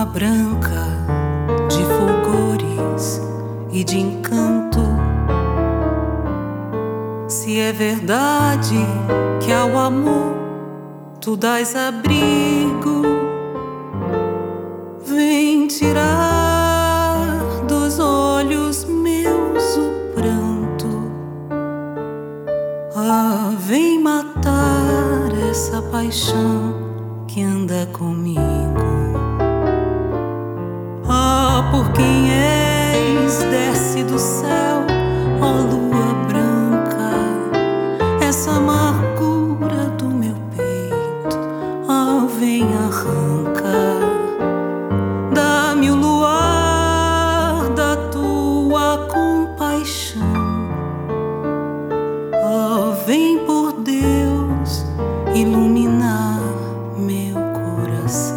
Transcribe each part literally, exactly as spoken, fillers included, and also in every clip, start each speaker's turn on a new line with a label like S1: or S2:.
S1: lua branca de fulgores e de encanto, se é verdade que ao amor tu dás abrigo, vem tirar dos olhos meus o pranto. Ah, vem matar essa paixão que anda comigo. Ah, por quem és, desce do céu, ó lua branca, essa amargura do meu peito. Ah, vem, arranca, dá-me o luar da tua compaixão. Ah, vem, por Deus, iluminar meu coração.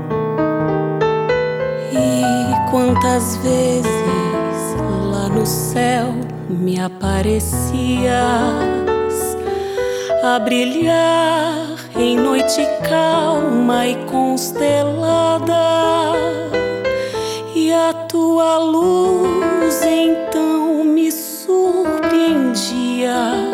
S2: E quantas vezes lá no céu me aparecias a brilhar em noite calma e constelada, e a tua luz então me surpreendias,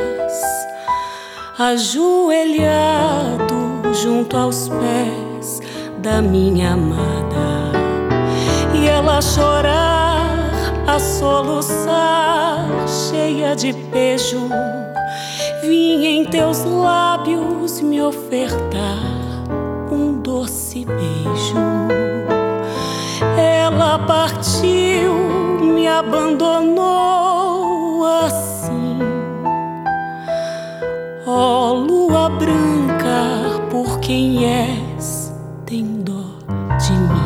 S2: ajoelhado junto aos pés da minha amada, e ela chorar, a soluçar, cheia de pejo, vinha em teus lábios me ofertar um doce beijo. Ela partiu, me abandonou assim. Ó lua branca, por quem és, tem dó de mim.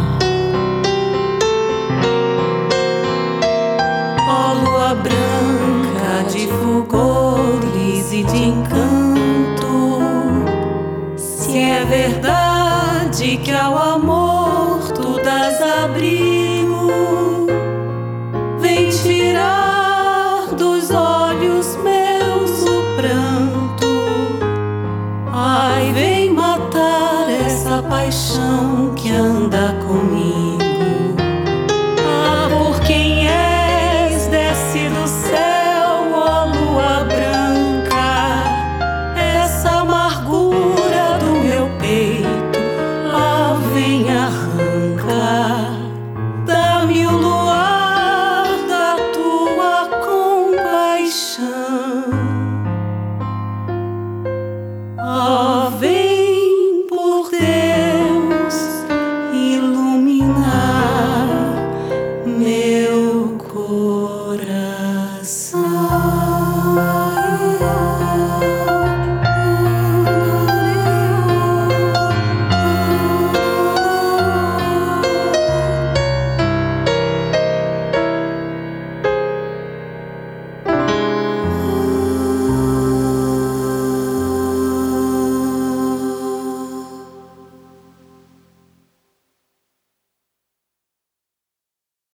S1: Ó lua branca de fulgores e de encanto, se é verdade que ao amor tu dás abrigo, vem tirar dos olhos meus o pranto. Ai, vem matar essa paixão que anda comigo.